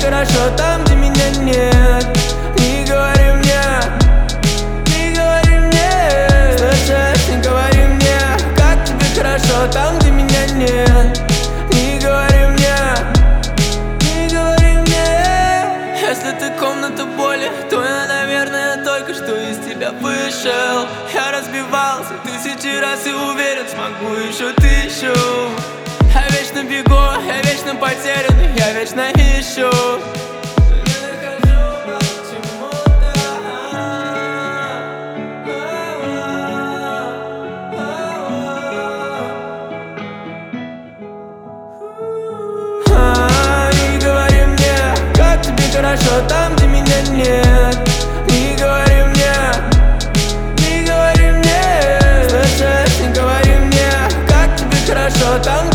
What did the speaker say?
хорошо там, где меня нет. Не говори мне, не говори мне, слышишь, не говори мне, как тебе хорошо там, где меня нет. Не говори мне, не говори мне. Если ты комната боли, то я, наверное, только что из тебя вышел. Я разбивался тысячи раз и уверен, смогу еще тысячу. Я вечно бегу, я вечно потерян, я вечно ищу. Не говори мне, как тебе хорошо там, где меня нет. Не говори мне, не говори мне, слышишь, не говори мне, как тебе хорошо там,